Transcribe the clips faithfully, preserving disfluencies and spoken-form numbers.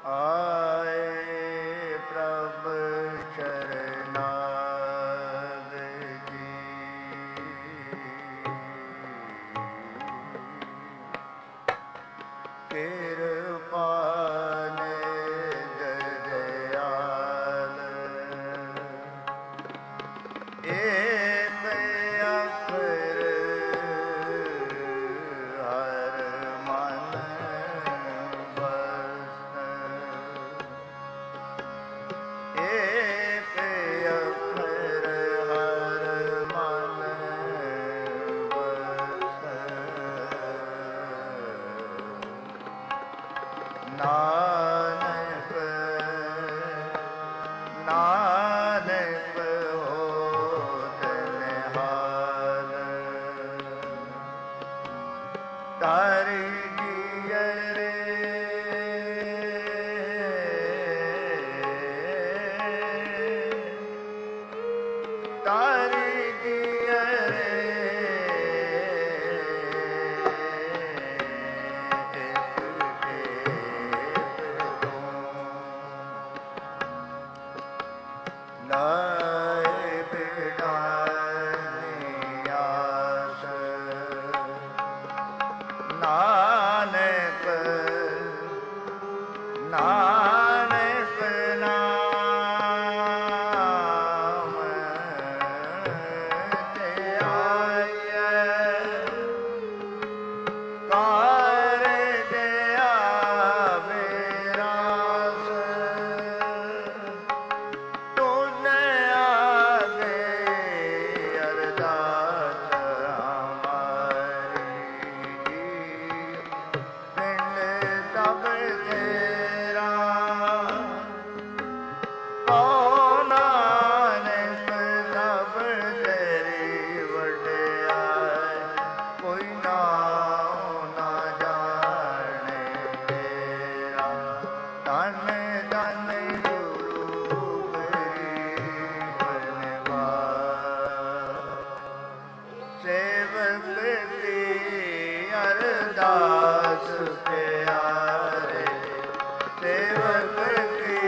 ਆਏ ਪ੍ਰਭ ਚਰਨਾਰ ਜੀ, ਕਿਰਪਾ ਨਿਜ ਦਇਆਲ, ਏਕ ਅੱਖਰ ਹਰ ਮਨ ਬਸਤ, ਏਕ ਅੱਖਰ ਹਰ ਮਨ ਬਸਤ, ਨਾਨਕ ਨਾਨਕ ਹੋਤ ਨਿਹਾਲ, ਤਰ ਜੀਅਰੇ ਤਰ ਜੀਅਰੇ ਲਾਏ ਬਿਡਾਨੀ ਆਸ, ਨਾਨਕ ਨਾਨਕ ਨਾਮ ਤੇ ਆਈਐ, ਕਾਰ ਦਿਆ ਵਿਰਾਸ, ਤੁਨ ਆਗੇ ਅਰਦਾਸ ਹਮਾਰੀ, ਪਿੰਡ ਤਬ ਤੇਰਾ ਕਉ ਨਾਨਕ ਤਬ ਤੇਰੀ ਵਡਿਆਈ, ਕੋਈ ਨਾਉ ਨਾ ਜਾਣੇ ਤੇਰਾ, ਧਨ ਧਨ ਗੁਰੂ ਗਰੀਬ ਨਿਵਾਜ, ਸੇਵਕ ਦੀ ਅਰਦਾਸ ਪਿਆਰੇ, ਸੇਵਕ ਦੀ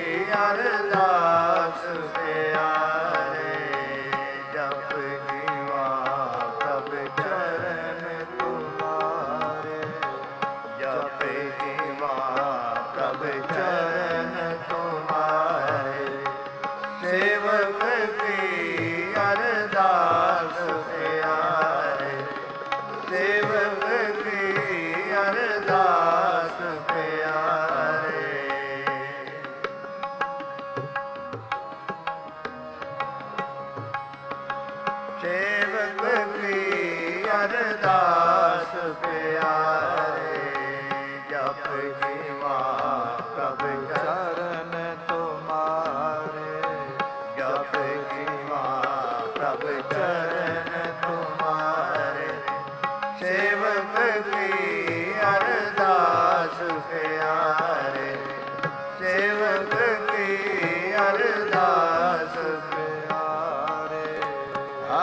ਅਰਦਾਸ ਪਿਆਰੇ, ਜਪ ਜੀਵਾ ਪ੍ਰਭ ਚਰਨ ਤੁਮਾਰੇ, ਜਪ ਜੀਵਾ ਪ੍ਰਭ ਚਰਨ ਤੁਮਾਰੇ, ਸੇਵਕ ਦੀ ਅਰਦਾਸ ਪਿਆਰੇ, ਸੇਵਕ ਦੀ ਅਰਦਾਸ ਪਿਆਰੇ, ਸੇਵਕ ਦੀ ਅਰਦਾਸ ਪਿਆਰੇ, ਜਪ ਜੀਵਾ ਪ੍ਰਭ ਚਰਨ ਤੁਮਾਰੇ, ਜਪ ਜੀਵਾ ਪ੍ਰਭ ਚਰਨ ਤੁਮਾਰੇ, ਸੇਵਕ ਦੀ ਅਰਦਾਸ ਪਿਆਰੇ, ਸੇਵਕ ਦੀ ਅਰਦਾਸ ਪਿਆਰੇ, ਆ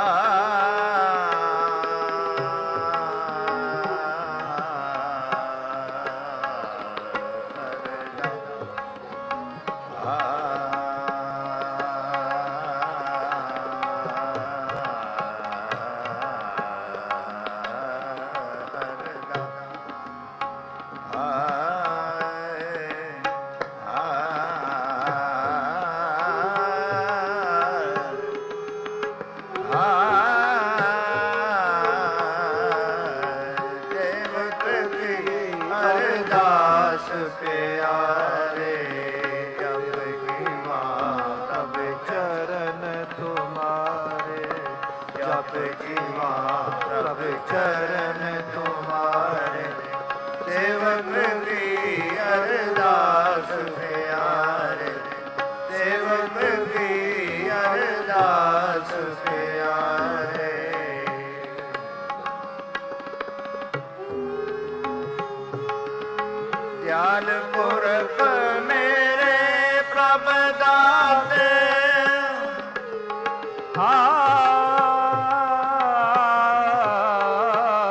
ਅਰਦਾਸ ਪਿਆਰੇ, ਜਪ ਜੀਵਾ ਪ੍ਰਭ ਚਰਨ ਤੁਮਾਰੇ, ਜਪ ਜੀਵਾ ਪ੍ਰਭ ਚਰਨ ਤੁਮਾਰੇ, ਸੇਵਕ ਦੀ ਅਰਦਾਸ ਪਿਆਰੇ, ਸੇਵਕ ਦੀ ਅਰਦਾਸ ਪਿਆਰੇ, ਦਿਆਲ ਪੁਰਖ ਮੇਰੇ ਪ੍ਰਭ ਦਾਤੇ,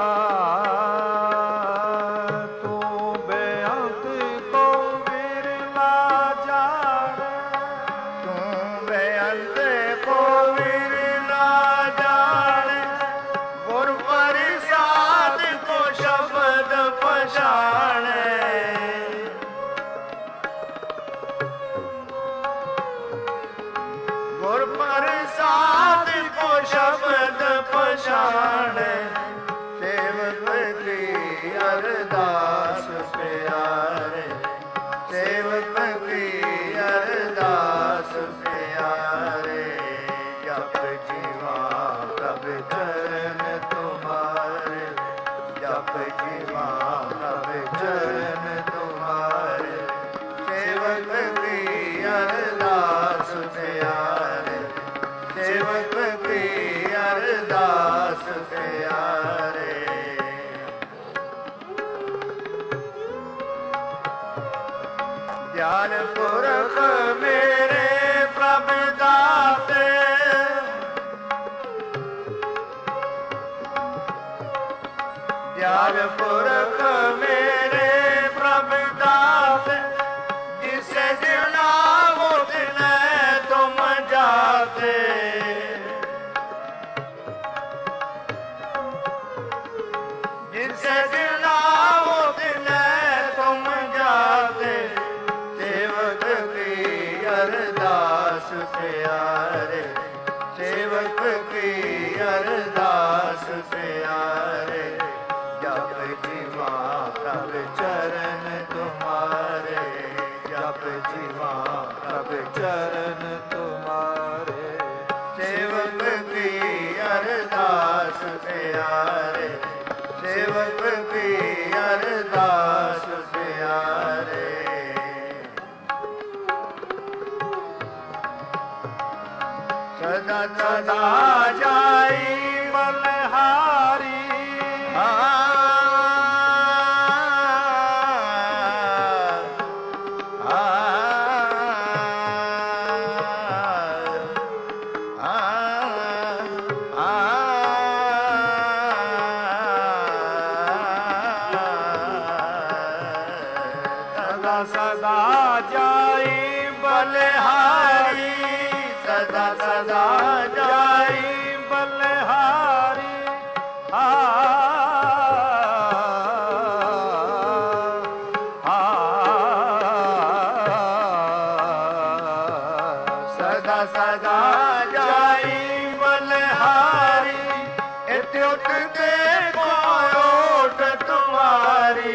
ਤੂੰ ਬੇਅੰਤ ਕੋ ਵੀਰ ਪਛਾਣੇ। ਗੁਰ ਪ੍ਰਸਾਦ ਕੋ ਸ਼ਬਦ ਪਛਾਣੇ। ਸੇਵਕ ਕੀ ਅਰਦਾਸ ਪਿਆਰੇ, ਸੇਵਕ ਕੀ ਅਰਦਾਸ ਪਿਆਰੇ। ਜਪ ਜੀਵਾ ਪ੍ਰਭ ਚਰਨ ਤੁਮਾਰੇ, ਜਪ ਜੀਵਾ ਪ੍ਰਭ ਚਰਨ ਤੁਮਾਰੇ। ਸੇਵਕ ਕੀ ਅਰਦਾਸ ਪਿਆਰੇ, ਸੇਵਕ ਕੀ ਅਰਦਾਸ ਪਿਆਰੇ। ਗਿਆਨ ਪੁਰਖ ਮੇਰੇ ਪ੍ਰਭ ਦਾਤੇ, ਗਿਆਨ ਪੁਰਖ ਮੇਰੇ ਪ੍ਰਭ ਦਾਤੇ। ਜਿਸੇ ਜਿਨਾਵੋ ਤਿਨੈ ਤੁਮ ਜਾਤੇ, ਜਿਸੇ ਜਿਨਾਵੋ ਤਿਨੈ ਤੁਮ ਜਾਤੇ। ਸੇਵਕ ਕੀ ਅਰਦਾਸ ਪਿਆਰੇ, ਸੇਵਕ ਕੀ ਅਰਦਾਸ ਪਿਆਰੇ। ਜਪ ਜੀਵਾ ਪ੍ਰਭ ਚਰਨ ਤੁਮਾਰੇ, ਜਪ ਜੀਵਾ ਪ੍ਰਭ ਚਰਨ ਤੁਮਾਰੇ। ਸੇਵਕ ਕੀ ਅਰਦਾਸ ਪਿਆਰੇ, ਸੇਵਕ ਕੀ ਅਰਦਾਸ ਪਿਆਰੇ। ਸਦਾ ਸਦਾ ਜਾਈ ਬਲਹਾਰੀ, ਸਦਾ ਸਦਾ ਜਾਈ ਬਲਿਹਾਰੀ, ਸਦਾ ਸਦਾ ਜਾਈ ਬਲਿਹਾਰੀ। ਆ ਸਦਾ ਸਦਾ ਜਾਈ ਬਲਿਹਾਰੀ। ਇਤਿ ਉਠ ਕੇ ਕੋਟ ਤੁਮਾਰੀ,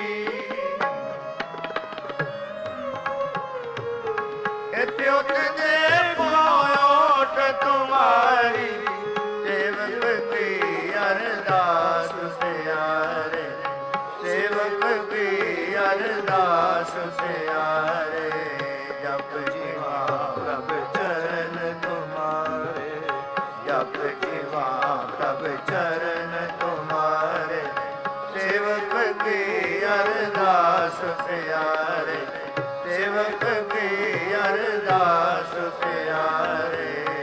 ਇਤਿ ਉਠ ਕੇ ਕੋਟ ਤੁਮਾਰੀ। ਸੇਵਕ ਕੀ ਅਰਦਾਸ ਪਿਆਰੇ, ਸੇਵਕ ਕੀ ਅਰਦਾਸ ਪਿਆਰੇ। ਜਪ ਜੀਵਾ ਪ੍ਰਭ ਚਰਨ ਤੁਮਾਰੇ, ਜਪ ਜੀਵਾ ਪ੍ਰਭ ਚਰਨ ਤੁਮਾਰੇ। ਸੇਵਕ ਕੀ ਅਰਦਾਸ ਪਿਆਰੇ, ਸੇਵਕ ਕੀ ਅਰਦਾਸ ਪਿਆਰੇ।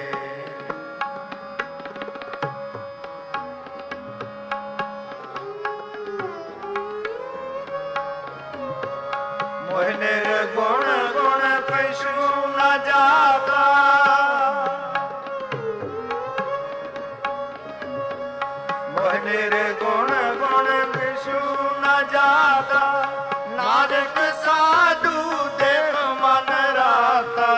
ਮੋਹ ਨਿਰਗੁਣ ਗੁਣ ਕਛੂ ਨ ਜਾਤਾ, ਮੋਹ ਨਿਰਗੁਣ ਗੁਣ ਕਛੂ ਨ ਜਾਤਾ। ਨਾਨਕ ਸਾਧੂ ਦੇਖ ਮਨ ਰਾਤਾ,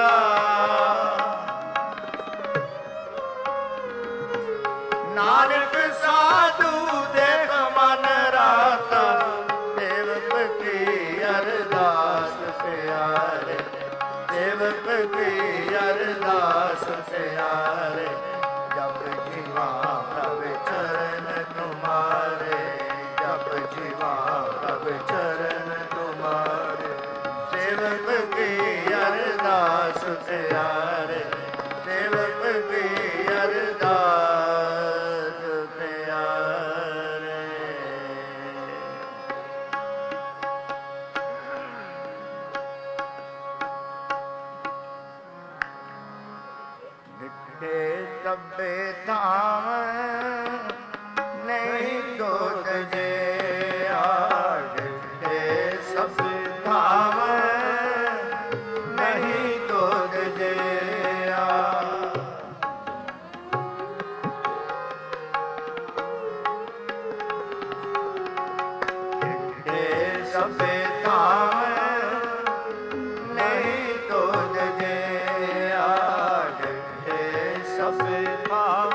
ਨਾਨਕ ਸਾਧੂ ਦੇਖ ਮਨ ਰਾਤਾ। ਸੇਵਕ ਕੀ ਅਰਦਾਸ ਪਿਆਰੇ, ਸੇਵਕ ਕੀ ਅਰਦਾਸ ਪਿਆਰੇ। ਜਪ ਜੀਵਾ ਪ੍ਰਭ ਚਰਨ ਤੁਮਾਰੇ, ਜਪ ਜੀਵਾ ਪ੍ਰਭ ਚਰਨ ਤੁਮਾਰੇ। ਸੇਵਕ ਕੀ ਅਰਦਾਸ ਪਿਆਰੇ, ਸੇਵਕ ਕੀ ਅਰਦਾਸ ਪਿਆਰੇ। ਡਿੱਠੇ ਸਭੇ ਧਾਮ ਨਹੀਂ ਤੋਤ ਜੇ, ਆ ਡਿੱਠੇ ਸਭ ਧਾਮ ਨਹੀਂ ਤੋਤ ਜੇ। ਸਭੇ ਧਾਮ ਨਹੀਂ ਤੁਧ ਜਿਆ ਡਿਠੇ ਸਭੇ ਧਾਮ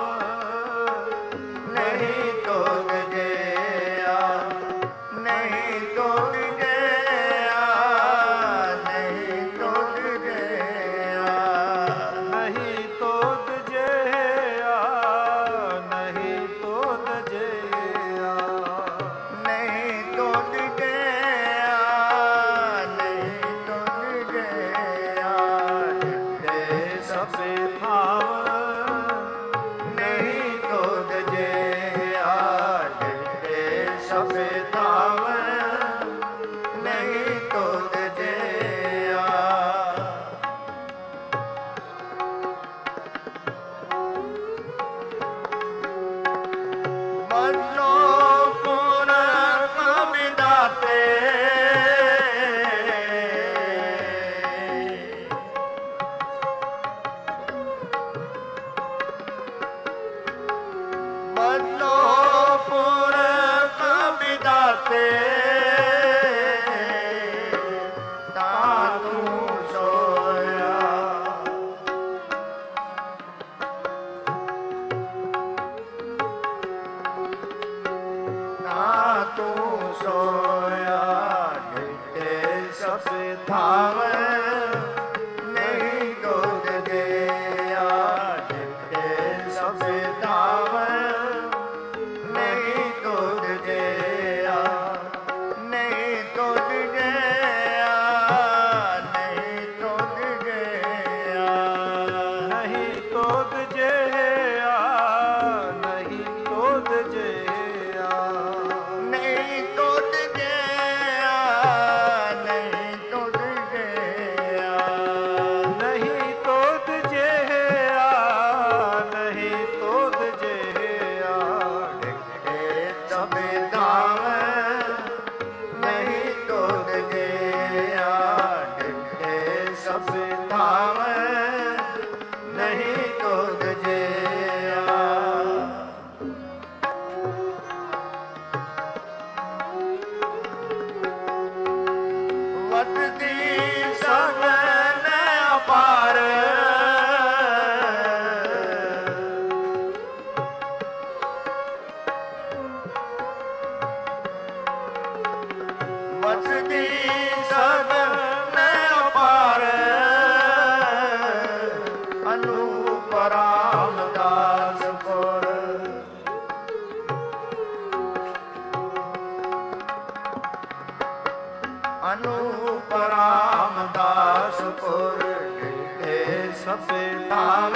ਨਹੀਂ ਤੁਧ ਜਿਆ ਨਹੀਂ ਤੁਧ ਜਿਆ ਨਹੀਂ ਤੁਧ ਜਿਆ ਨਹੀਂ ਤੁਧ ਜਿਆ ਨਹੀਂ ਤੁਧ ਜਿਆ ਨਹੀਂ ਤੁਧ ਜਿਆ ਨਹੀਂ ਤੁਧ ਜਿਆ ਡਿਠੇ ਸਭੇ ਥਾਮ ਨਹੀਂ ਤੁਧ ਜਿਆ ਡਿਠੇ ਸਭੇ ਥਾਮ ਨਹੀਂ ਤੁਧ ਜਿਆ ਮਨੋ ਪੁਰਖ ਵਿਦਾਤੇ ਮਨੋ ਪੁਰਖ ਵਿਦਾਤੇ ਤਾਂ ਤੂੰ ਸੋਇਆ ਨਾ ਤੂੰ ਸੋਇਆ ਡਿਠੇ ਸਭੇ ਥਾਮ ਨਹੀਂ ਤੁਧ ਜਿਆ ਡਿਠੇ ਸਭੇ ਥਾਮ ਨਹੀਂ ਤੁਧ ਜਿਆ ਨਹੀਂ ਤੁਧ ਜਿਆ ਨਹੀਂ ਤੁਧ ਜਿਆ ਨਹੀਂ ਤੁਧ ਜਿਆ ਨਹੀਂ ਤੁਧ ਜਿਆ ਨਹੀਂ ਤੁਧ ਜਿਆ ਨਹੀਂ ਤੁਧ ਜਿਆ ਨਹੀਂ ਤੁਧ ਜਿਆ ਨਹੀਂ ਤੁਧ ਜਿਆ ਡਿਠੇ ਸਭੇ ਧਾਮ ਨਹੀਂ ਤੁਧ ਜਿਆ ਡਿਠੇ ਸਭੇ ਧਾਮ ਨਹੀਂ ਤੁਧ ਜਿਆ ਵਤਦੀ ਸਗਨ ਅਪਾਰ ਵਤਦੀ ਸਗਨ ਅਪਾਰ ਅਨੂਪ ਰਾਮਦਾਸ ਪੁਰ ਅਨੂਪ ਰਾਮਦਾਸ ਪੁਰ ਡਿਠੇ ਸਭੇ ਧਾਮ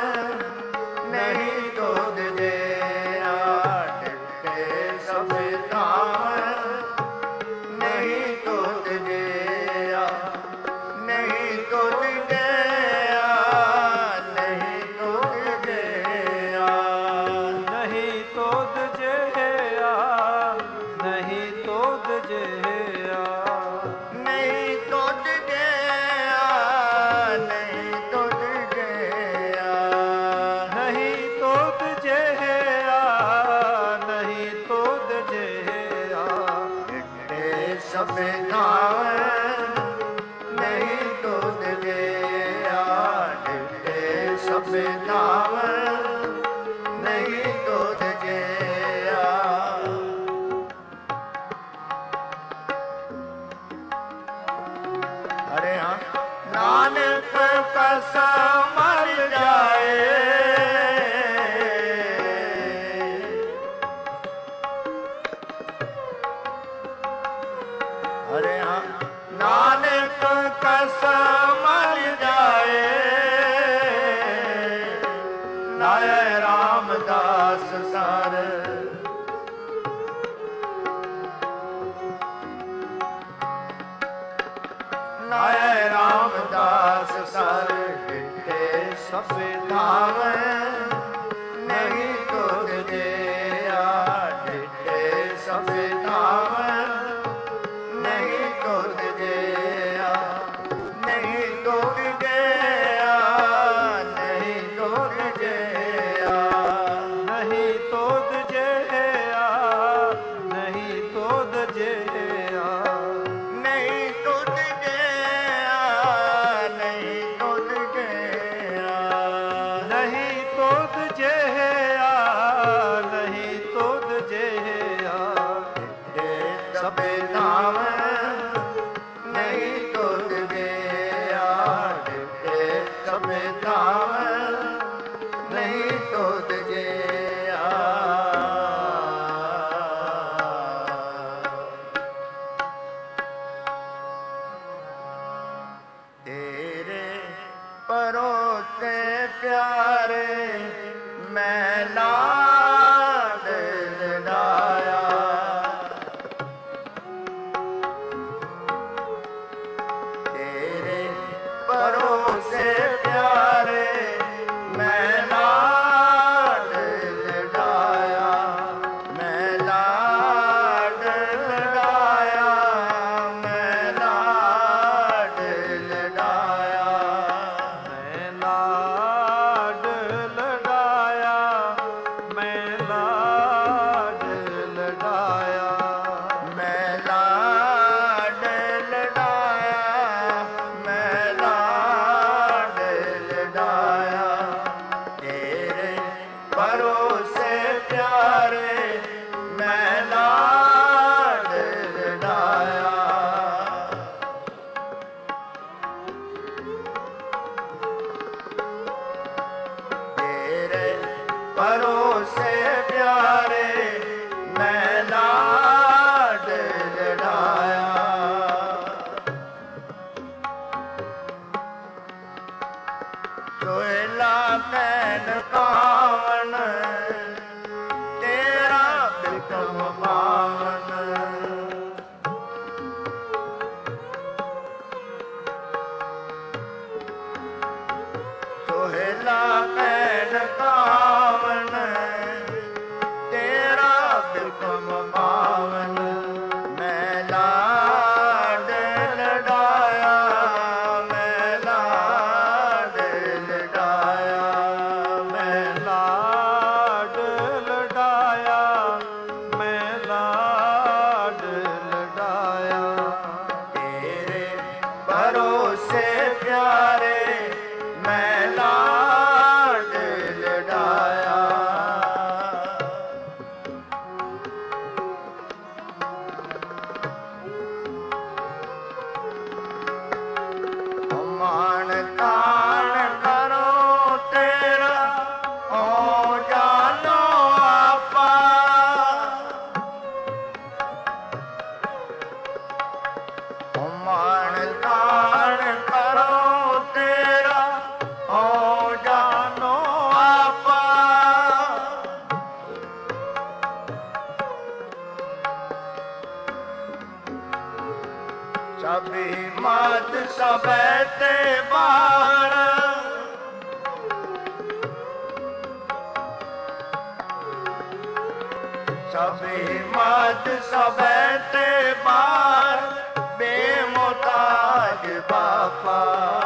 ਨਹੀਂ ਤੁਧ ਜਿਆ ਡਿਠੇ ਸਭੇ ਧਾਮ ਨਹੀਂ ਤੁਧ ਜਿਆ ਨਹੀਂ ਤੁਧ ਜਿਆ ਨਹੀਂ ਤੁਧ ਜਿਆ ਨਹੀਂ ਤੁਧ ਜਿਆ ਨਹੀਂ ਤੁਧ ਜਿਆ ਨਹੀਂ ਤੁਧ ਜਿਆ ਨਹੀਂ ਤੁਧ ਜਿਆ ਨਹੀਂ ਤੁਧ ਜਿਆ ਨਹੀਂ ਤੁਧ ਜਿਆ ਡਿਠੇ ਸਭੇ ਧਾਮ ਨਹੀਂ ਤੁਧ ਜਿਆ ਡਿਠੇ ਸਭੇ ਧਾਮ ਨਹੀਂ ਤੁਧ ਜਿਆ ਅਰੇ ਹਾਂ ਨਾਨਕ ਕਸਮ ਮਰ ਜਾਏ ਅਰੇ ਹਾਂ ਨਾਨਕ ਕਸਮ ਮਰ ਜਾਏ ਨਾਏ ਰਾਮਦਾਸ ਸਰ ਨਾਏ ਰਾਮਦਾਸ ਸਰ ਡਿਠੇ ਸਭੇ ਧਾਮ ਨਹੀਂ ਤੁਧ ਜਿਆ ਡਿਠੇ ਸਭੇ ਧਾਮ ਨਹੀਂ ਤੁਧ ਜਿਆ ਨਹੀਂ ਤੁਧ ਜਿਆ ਨਹੀਂ ਤੁਧ ਜਿਆ ਨਹੀਂ ਤੁਧ ਜਿਆ ਨਹੀਂ ਤੁਧ ਜਿਆ ਸਭੇ ਨਾਮ ਨਹੀਂ ਤੁਧ ਗਿਆ, ਡਿਠੇ ਸਭੇ ਨਾਮ ਨਹੀਂ ਤੁਧ ਗਿਆ। ਤੇਰੇ ਪਰੋਸੇ ਪਿਆਰੇ ਮੈਂ ਲਾਡ ਲਡਾਇਆ, ਤੇਰੇ ਪਰੋਸੇ ਪਿਆਰੇ ਮੈਂ ਲਾਡ ਲਡਾਇਆ, ਮੈਂ ਲਾਡ ਲਡਾਇਆ, ਮੈਂ ਲਾਡ ਲਡਾਇਆ, ਮੈਂ ਲਾਡ ਲਡਾਇਆ, ਮੈਂ ਲਾਡ ਲਡਾਇਆ, ਮੈਂ ਲਾਡ ਲਡਾਇਆ, ਮੈਂ ਲਾਡ ਲਡਾਇਆ, ਤੇਰੇ ਭਰੋਸੇ ਪਿਆਰੇ ਮੈਂ ਲਾਡ ਲਡਾਇਆ। ਤੇਰੇ ਭਰੋਸੇ ਪਿਆਰੇ ਮੈਂ ਲਾਡ ਲਡਾਇਆ। ਸੋਹਿਲਾ ਨੈਣ ਕਾਵਨ ਤੇਰਾ ਬਿਕਮ ਪਾਵਨ, ਸੋਹਿਲਾ ਨੈਣ ਕਾਵਨ ਤੇਰਾ ਬਿਕਮ ਪਾਵਨ, ਮੈਂ ਲਾਡ ਲਡਾਇਆ, ਮੈਂ ਲਾਡ ਲਡਾਇਆ, ਮੈਂ ਲਾਡ ਲਡਾਇਆ, ਮੈਂ ਲਾਡ ਲਡਾਇਆ, ਤੇਰੇ ਭਰੋਸੇ ਪਿਆਰੇ ਮੈਂ ਲਾਡ ਲਡਾਇਆ। ਮਾਣ ਤਾਣ ਕਰੋ ਤੇਰਾ ਓ ਜਾਨੋ ਆਪਾ, ਮਾਣ ਤਾਣ ਕਰੋ ਤੇਰਾ ਓ ਜਾਨੋ ਆਪਾ, ਸਭੀ ਮਤ ਸਭੈ ਤੇ ਬਾਣ, ਸਭੀ ਮਤ ਸਭੈ ਤੇ ਬਾਣ, ਬੇਮੁਤਾਜ ਬਾਪਾ,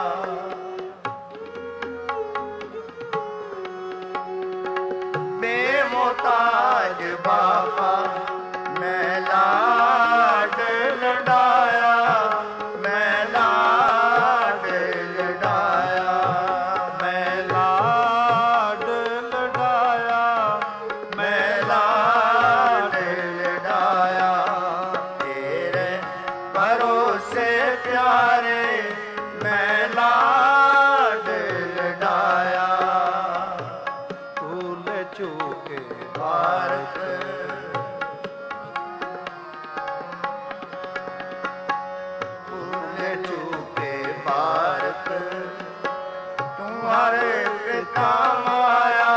ਬੇਮੁਤਾਜ ਬਾਪਾ, ਮੈਂ ਲਾਡ ਲਡਾਇਆ, ਮੈਂ ਲਾਡ ਲਡਾਇਆ, ਮੈਂ ਲਾਡ ਲਡਾਇਆ, ਮੈਂ ਲਾਡ ਲਡਾਇਆ, ਤੇਰੇ ਭਰੋਸੇ ਪਿਆਰੇ ਮੈਂ ਲਾਡ ਲਡਾਇਆ। ਭੁੱਲ ਚੁਕੇ ਭਾਰਤ ਭੁੱਲ ਚੁਕੇ ਭਾਰਤ, ਤੁਮਰੇ ਪਿਤਾ ਮਾਇਆ,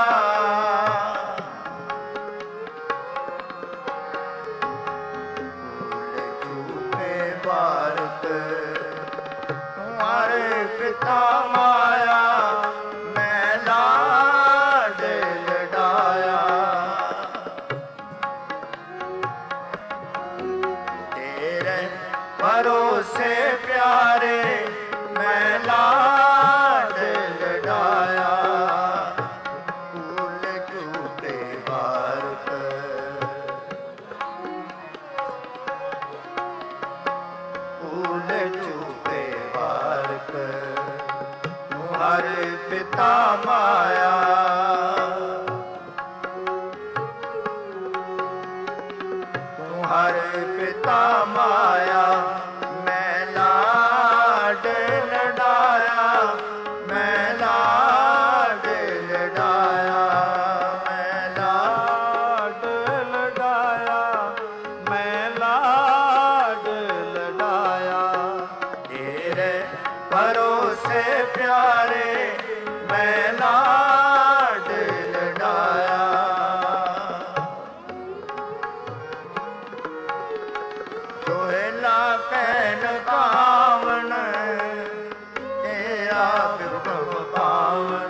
ਭੁੱਲ ਚੁਕੇ ਭਾਰਤ ਤੁਮਰੇ ਪਿਤਾ ਮਾਇਆ, ਮੈਂ ਲਾਡ ਲਡਾਇਆ, ਤੇਰੇ ਭਰੋਸੇ ਪਿਆਰੇ ਮੈਂ ਲਾਡ ਲਡਾਇਆ। ਭੁੱਲ ਚੁਕੇ ਭਾਰਤ ਭੁੱਲ ਚੁਕੇ ਭਾਰਤ ਤੁਮਰੇ ਪਿਤਾ ਮਾਇਆ, ਤੁਮਰੇ पिता माया मैं लाड लड़ाया मैं लाड लड़ाया मैं लाड लड़ाया मैं लाड लड़ाया तेरे भरोसे प्यारे मैं लाड लड़ाया सोहेला कैन कावन तेरा विभव पावन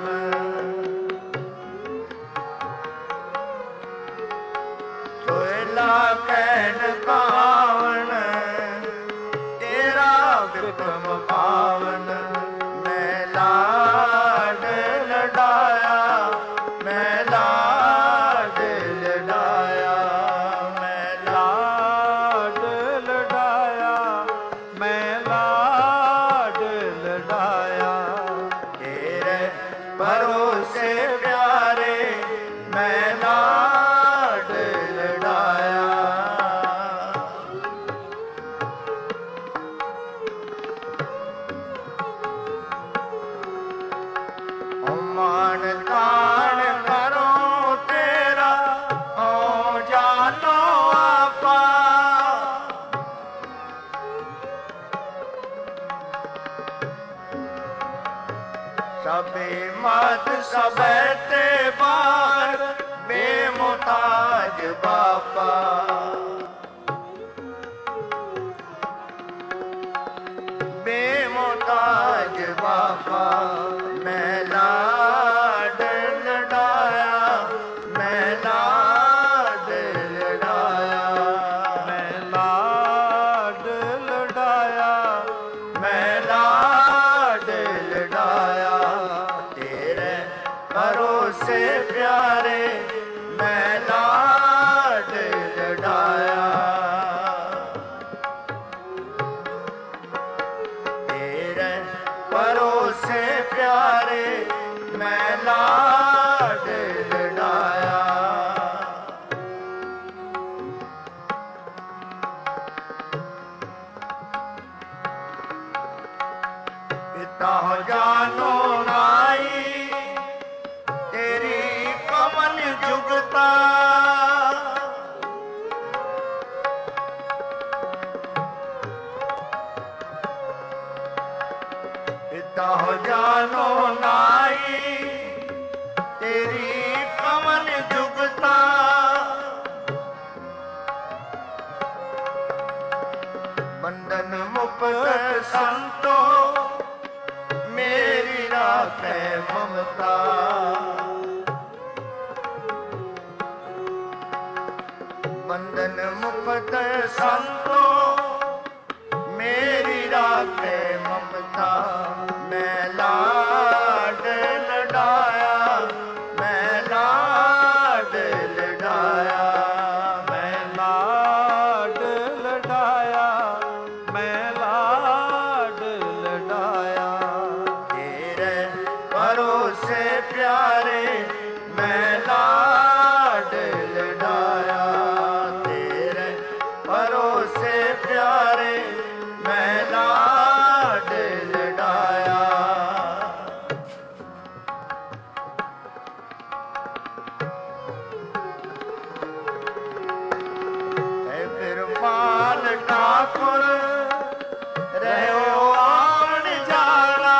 सोहेला कैन कावन तेरा विभव पावन मैं लाड लड़ाया मैं लाड लड़ाया मैं लाड लड़ाया मैं लाड लड़ाया तेरे भरोसे प्यारे मैं लाड लड़ाया मान तान करो तेरा ओ जानो आपा सबे मत सबे ते बार बेमुताज बापा बेमुताज बापा मैं लाड लड़ाया मैं लाड लड़ाया मैं लाड लड़ाया मैं लाड लड़ाया तेरे भरोसे प्यारे मैं लाड लड़ाया तेरे भरोसे प्यारे मैं लाड लड़ाया पिता जानो नाई तेरी कमल जुगता पिता जानो नाई तेरी कमल जुगता बंधन मुक्त संतो मेरी राखे ममता बंधन मुक्त संतो मेरी राखे ममता मैं लाड लड़ाया मैं लाड लड़ाया मैं लाड लड़ाया मैं लाड लड़ाया तेरे भरोसे प्यारे मैं लाड लड़ाया तेरे भरोसे प्यारे मैं लाड लड़ाया है फिर पाल ठाकुर रहो आवन जाना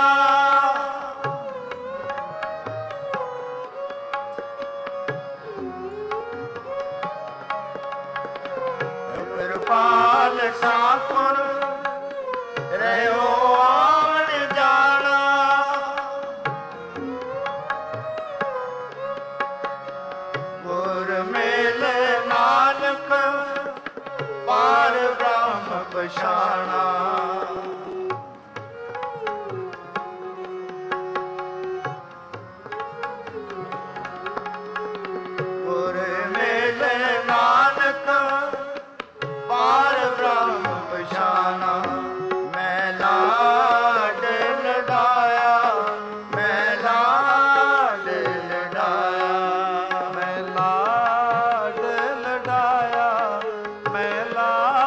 फिर पाल ठाकुर रहो आवन जाना गुर मेल नानक पार ब्रह्म पछाना गुर मेल नानक पार ब्रह्म पछाना मैं लाड लड़ाया मैं लाड लड़ाया मैं लाड लड़ाया मैं लाड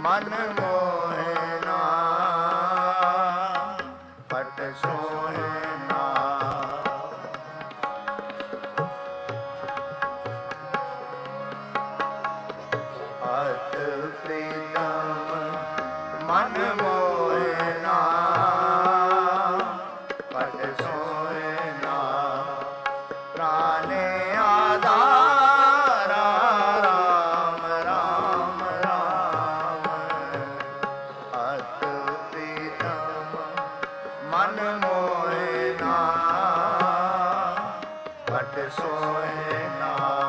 ਮਨ ਮੋਹੇ ਨਾ ਪਟ ਸੋਹੇ ਨਾ। ਅਤ ਪ੍ਰੀਤਮ ਮਨ ਮੋਹੇ ਨਾ ਪਟ ਸੋਹੇ ਨਾ। ਪ੍ਰਾਨੇ ਆਧਾਰਾ ਰਾਮ ਰਾਮ ਰਾਮ। ਅਤ ਪ੍ਰੀਤਮ ਮਨ ਮੋਹੇ ਨਾ ਪਟ ਸੋਹੇ ਨਾ।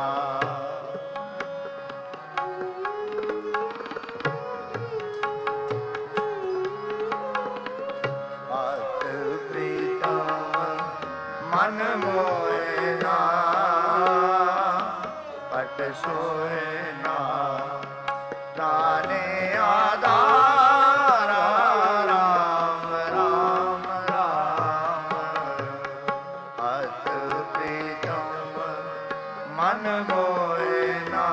ਮਨ ਮੋਹੇ ਨਾ ਪਟ ਸੋਹੇ ਨਾ। ਪ੍ਰਾਨੇ ਆਧਾਰਾ ਰਾਮ ਰਾਮ ਰਾਮ। ਅਤ ਪ੍ਰੀਤਮ ਮਨ ਮੋਹੇ ਨਾ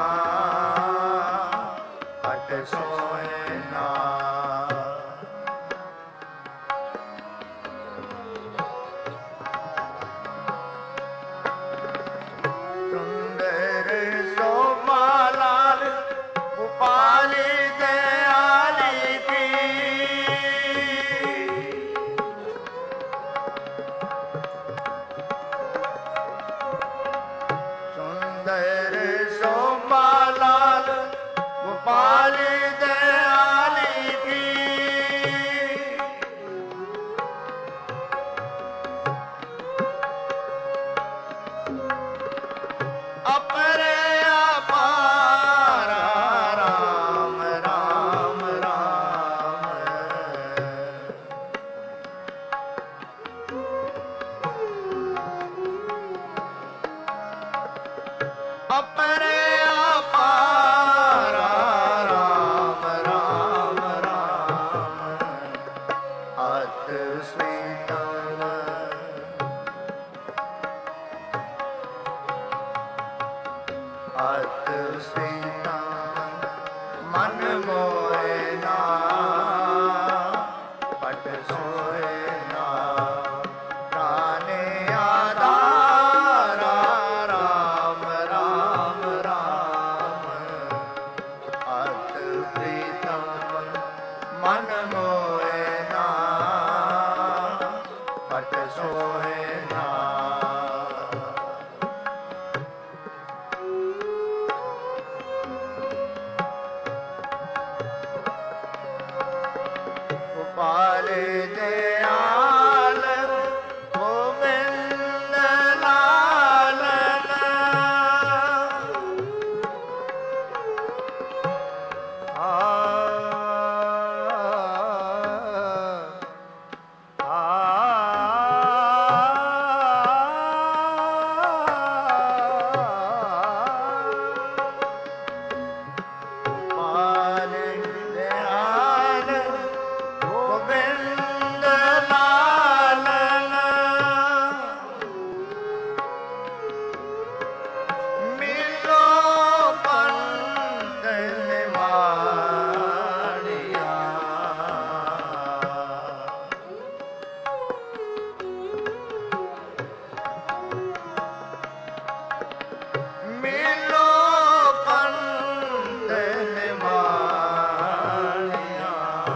ਪਟ ਸੋਹੇ ਨਾ। ਪਾਲੀ ਦਿਆਲੀ ਕੀ ਸੁੰਦਰ ਸੋਭਾ ਲਾਲ ਗੋਪਾਲੀ ਦਿਆਲੀ ਕੀ। ਅਪਰੇ ਅਪਰੇ ਅਪਾਰਾ ਰਾਮ ਰਾਮ ਰਾਮ। ਅਤ ਸ੍ਰੀਤਮ ਅਤ ਸ੍ਰੀਤਮ ਮਨ ਮੋਹੇ ਨਾ ਪਟ ਸੋਹੇ ਨਾ। ਪ੍ਰਾਨੇ ਆਧਾਰਾ ਰਾਮ ਰਾਮ ਰਾਮ। ਅਤ ਪ੍ਰੀਤਮ ਮਨ ਮੋਹੇ ਨਾ ਪਟ ਸੋਹੇ ਨਾ। ਗੋਪਾਲ ਦਿਆਲ ਗੋਬਿੰਦ ਲਾਲਨ। ਆ ਆ ਗੋਪਾਲ ਦਿਆਲ ਗੋਬਿੰਦ ਲਾਲਨ। ਮਿਲੋ ਪੰਤ ਨਿਵਾੜਿਆ। ਮਿਲੋ ਪੰਤ ਨਿਵਾੜਿਆ।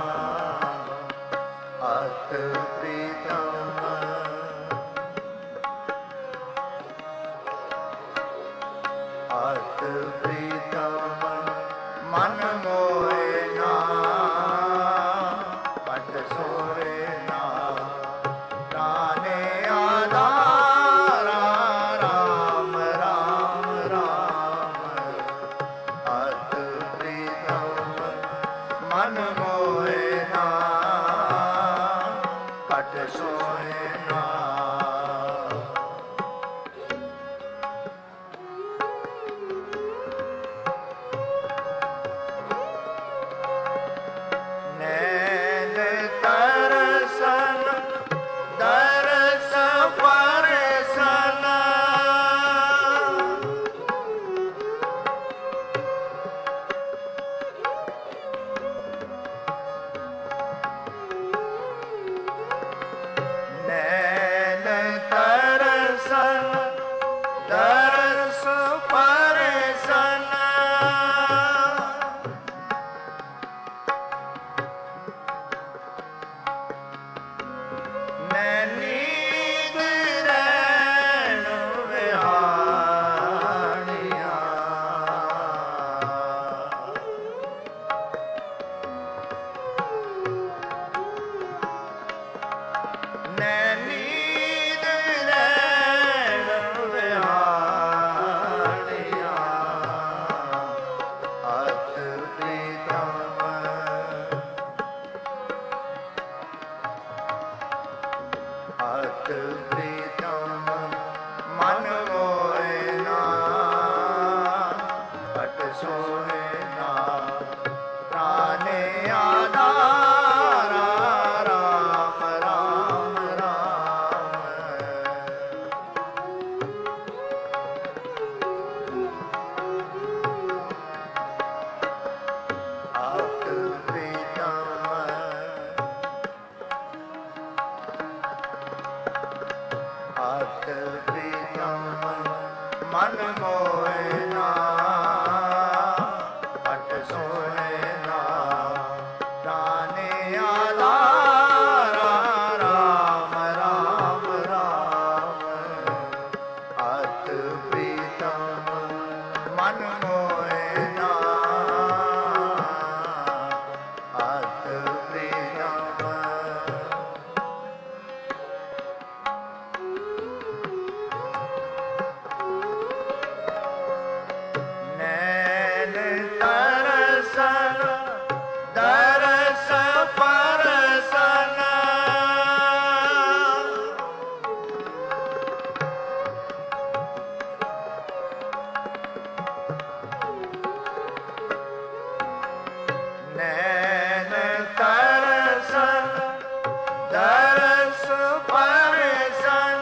ਅਤ ਪ੍ਰੀਤਮ ਅਤ ਪ੍ਰੀਤਮ ਮਨ ਮੋਹੇ ਨਾ ਪਟ ਸੋਹੇ ਨਾ। ਪ੍ਰਾਨੇ ਆਧਾਰਾ ਰਾਮ ਰਾਮ ਰਾਮ। ਅਤ ਪ੍ਰੀਤਮ ਮਨ ਮੋਹੇ ਨਾ ਪਟ ਸੋਹੇ ਨਾ। ਨੈਣ ਤਰਸਨ ਦਰਸ ਪਰਸਨ। प्राणे आधारा राम राम राम आत प्रीतम आत प्रीतम मन मोहे ना पट सोहे ना प्राणे आधारा राम राम राम अत प्रीतम मन मोहे ना अत प्रीतम नैन तरसन दरस परसन नैन तरसन दरस परसन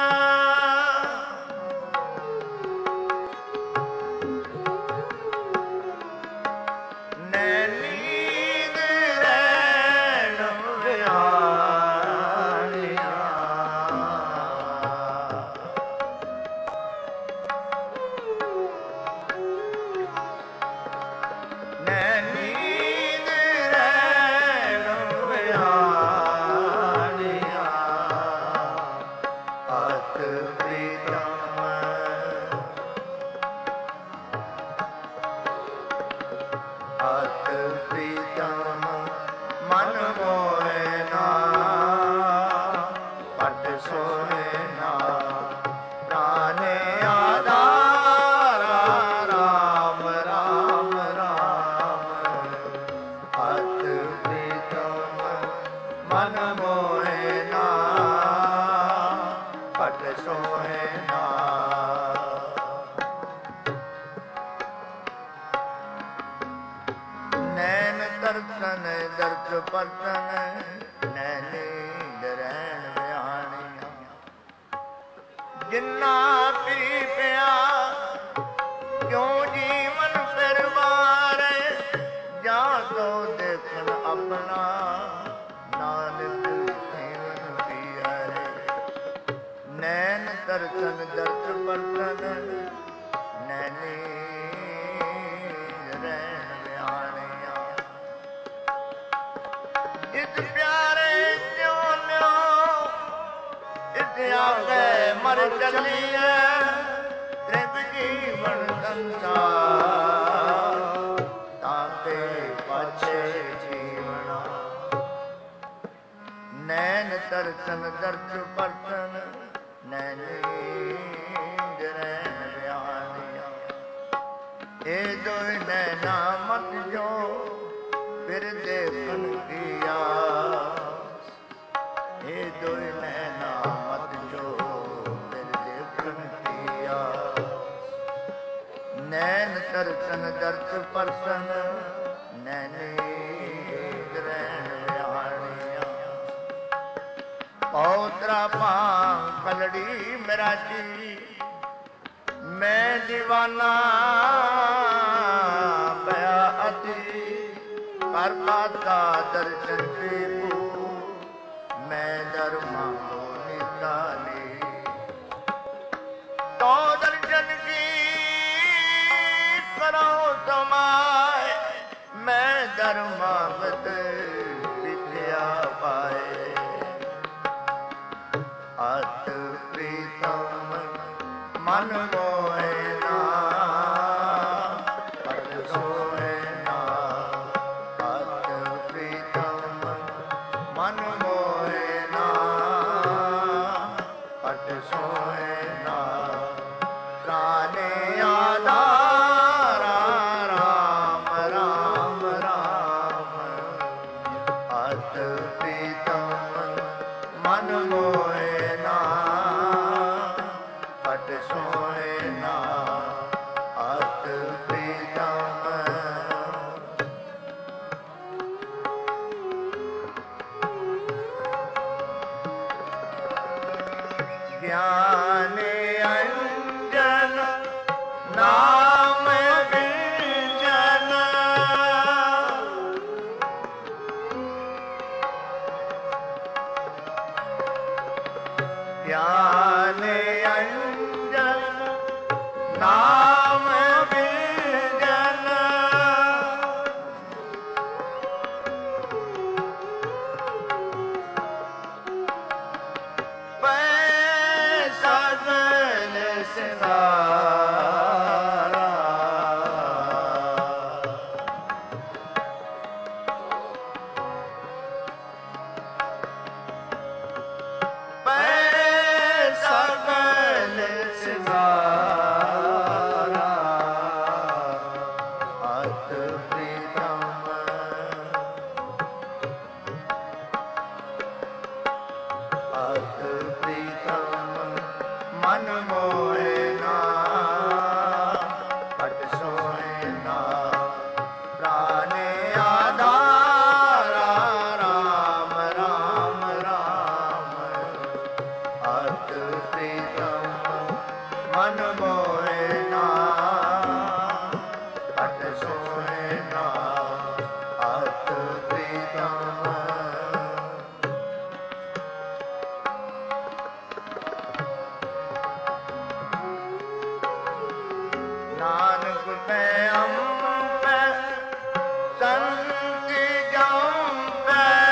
नींद रैन विहारिया नींद रैन विहारिया अत प्रीतम अत प्रीतम मन मोहे ना पट सोहे ना प्राणे आधारा राम राम राम अत प्रीतम मन मोहे ना पट सोहे ना नैन दर्शन दर्श परसन नैनी दरैन विहाणिया जिन्ना पी पिया क्यों जीवन फिर मारे जा तो देखन अपना नानक जीवन पियारे नैन दर्शन दर्श परसन नैनी दरैन विहाणिया इस प्यारे त्यों न्यो इस आगे मर चलिए त्रिभ जीवन संसार ताके पाछे जीवना नैन दर्शन दर्श परसन नैनी दरैन विहाणिया ए दो नैना मत जो फिर देखन किया हे दो नैना मत जो फिर देखन किया नैन दर्शन दर्श परसन नैनी दरैन विहाणिया पौत्रा पां कलड़ी मिराजी मैं दीवाना पया अति कर माता दर्शन देवू मैं धर्मा को निकाली तो दर्शन की करो समाय मैं धर्मागत विद्या पाए अत प्रीतम मन मोहे ना पट सोहे ना अत प्रीतम मन मोहे ना पट सोहे ना प्राणे आधारा राम राम राम अत प्रीतम मन मोहे ना पट सोहे ना अत प्रीतम ज्ञान अंजन नाम विंजन ज्ञान अंजन नाम विंजन पैसा धन सिधारा पैसा धन सिधारा अत प्रीतम अत प्रीतम मन मोहे ना पट सोहे ना प्राणे आधारा राम राम राम अत प्रीतम मन मोहे ना पट सोहे ना अत प्रीतम नानक पे अम्ब संग जम्ब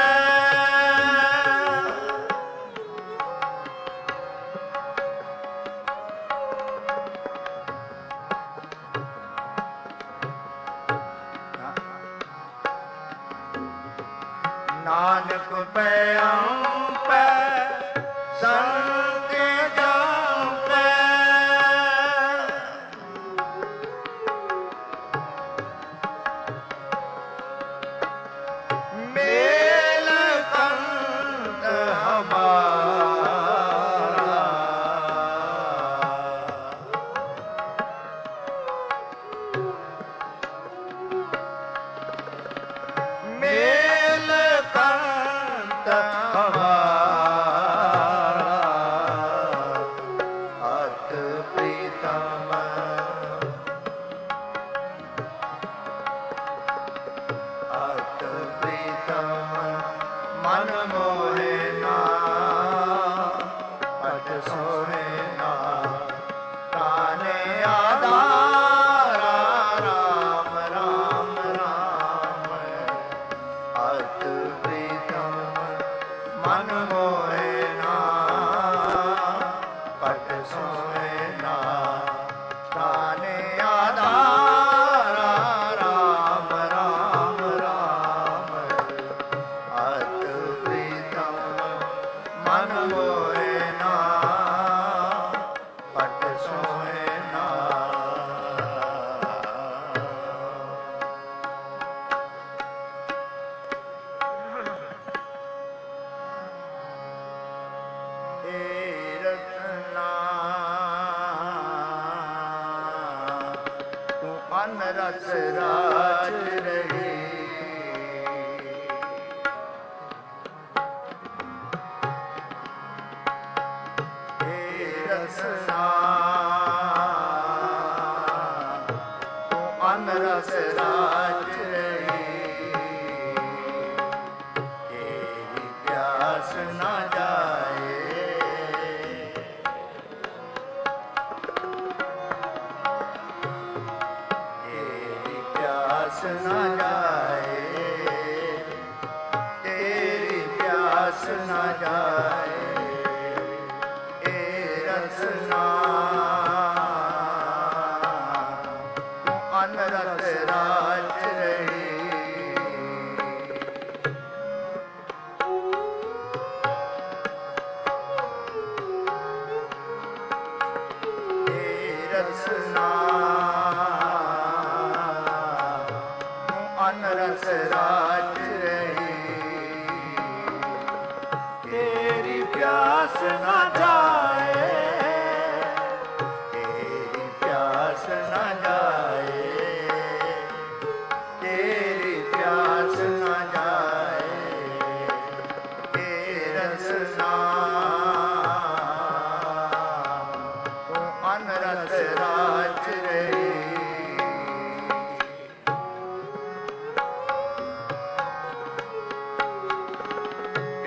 नानक पे अम्ब संग जम्ब मेल कंत हमारा मेल कंत हमारा अत प्रीतम अत प्रीतम मन मोहे ना पट सोहे ना प्राणे आधारा राम राम राम अत प्रीतम मन मोहे ना पट सोहे ना प्राणे आधारा राम राम राम अत प्रीतम मन मोहे ना पट सोहे ना हे रत्ना तू अनरस राज रही हे रसना तू अनरस राज रही तेरी प्यास न जाए तेरी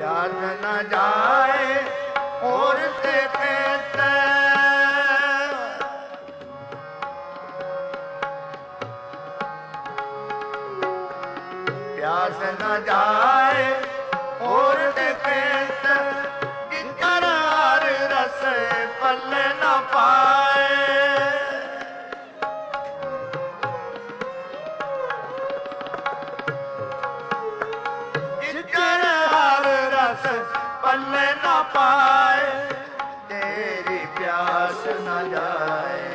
प्यास न जाए और से कहते प्यास न जाए और से कहते जितर हर रस पल्ले न पाए जितर हर रस पल्ले न पाए तेरी प्यास न जाए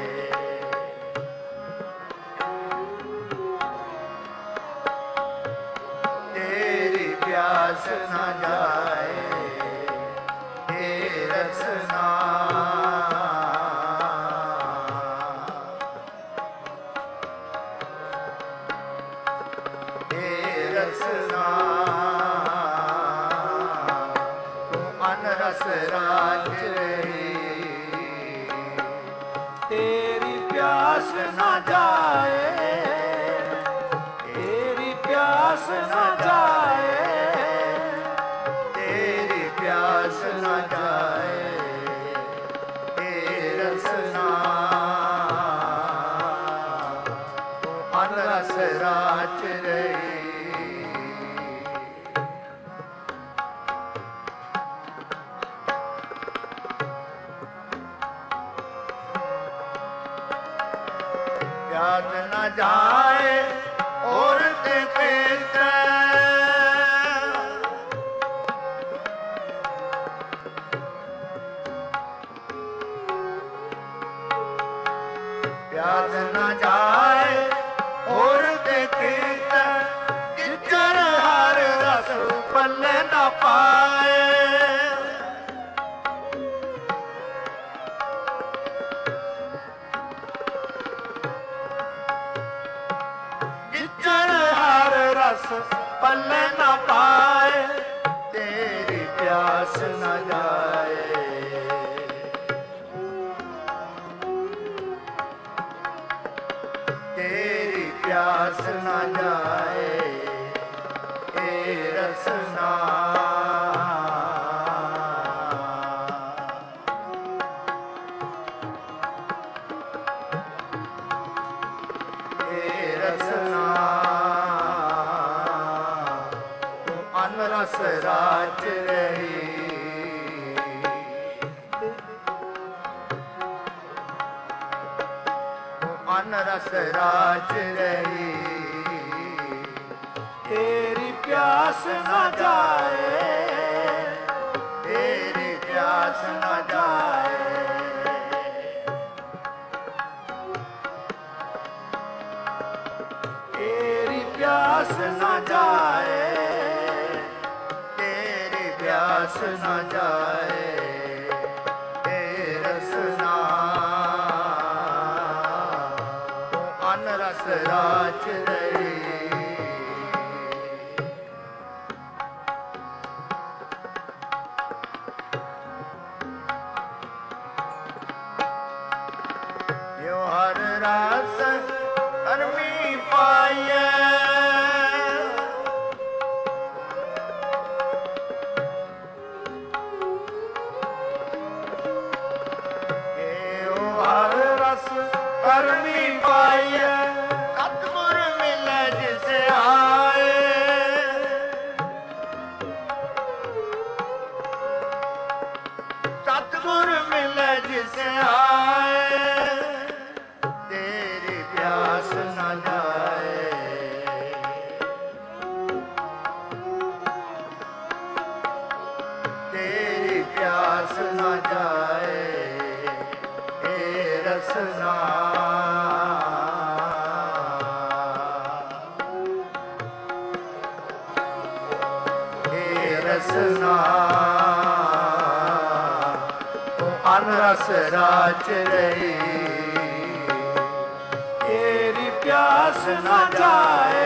तेरी प्यास न जाए हे रसना हे रसना रस राज रही तेरी प्यास न जाए तेरी प्यास न जाए तेरी प्यास न जाए हे रसना अनरस राज रही प्यास न जाए और ते पेट प्यास न जाए और ते पेट जितर हर रस पल्ले न पाए पल्ले न पाए तेरी प्यास न जाए तेरी प्यास न जाए हे रसना हे रसना रस राज रही अनरस राज रही तेरी प्यास न जाए तेरी प्यास न जाए तेरी प्यास न जाए प्यास न जाए हे रसना अनरस राज रही यो हर रस कर्मी पाए कर्मी पाइए सतगुर मिले जिसे आए सतगुर मिले जिसे आए तेरी प्यास न जाए तेरी प्यास न जाए रसना हे रसना अनरस राज रही तेरी प्यास न जाए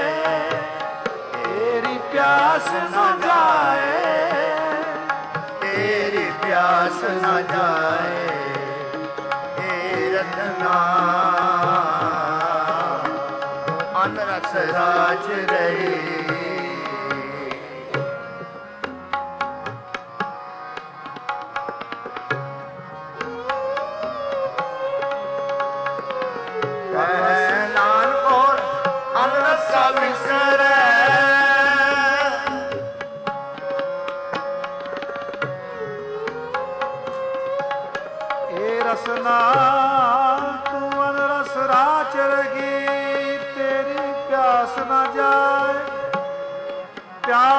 तेरी प्यास न जाए तेरी प्यास न जाए रतना अनरस राज रही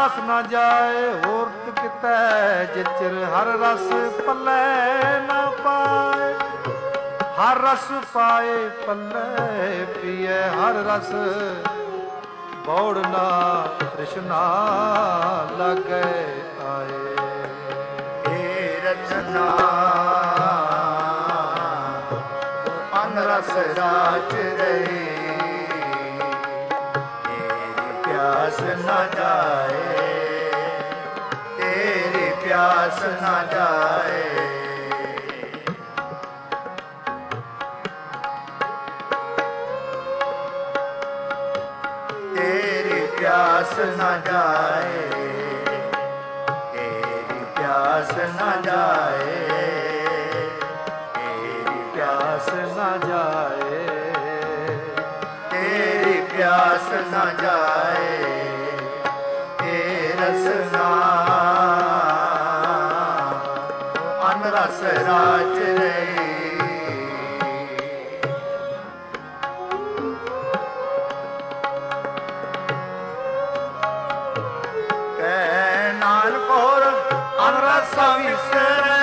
ਪਿਆਸ ਨਾ ਜਾਏ ਹੋਰਤ ਕਿਤੈ, ਜਿਚਰ ਹਰ ਰਸ ਪੱਲੇ ਨਾ ਪਾਏ। ਹਰ ਰਸ ਪਾਏ ਪੱਲੇ ਪੀਏ ਹਰ ਰਸ, ਬੌੜ ਨਾ ਤ੍ਰਿਸ਼ਨਾ ਲਾਗੇ ਆਏ। ਏ ਰਚਨਾ ਅਨਰਸ ਰਾਜ ਰਹੀ, ਤੇਰੀ ਪਿਆਸ ਨਾ ਜਾਏ, ਤੇਰੀ ਪਿਆਸ ਨਾ ਜਾਏ। ਤੇਰੀ ਪਿਆਸ ਨਾ ਜਾਏ, ਤੇਰੀ ਪਿਆਸ ਨਾ ਜਾਏ, ਤੇਰੀ ਪਿਆਸ ਨਾ ਜਾਏ, ਤੇਰੀ ਪਿਆਸ ਨਾ ਜਾਏ। ਏ ਰਸਨਾ ਅਨਰਸ ਰਾਜ ਰਹੀ, ਕਹਿ ਨਾਨਕ ਹੋਰ ਅਨਰਸ ਵਿਸਰੈ।